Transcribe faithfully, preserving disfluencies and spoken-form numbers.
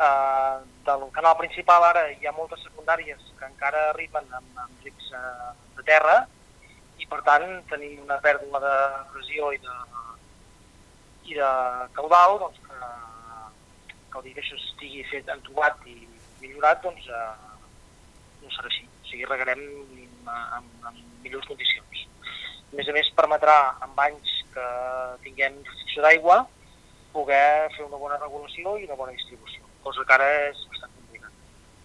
Eh, del canal principal ara hi ha moltes secundàries que encara arriben amb, amb rics eh, de terra i per tant tenim una pèrdua de pressió i de, i de caudal, doncs que, que el dia que això estigui fet entubat i millorat, doncs eh, no serà així. O sigui, regarem en, en millors condicions. A més a més, permetrà en anys que tinguem restricció d'aigua poder fer una bona regulació i una bona distribució, cosa que ara és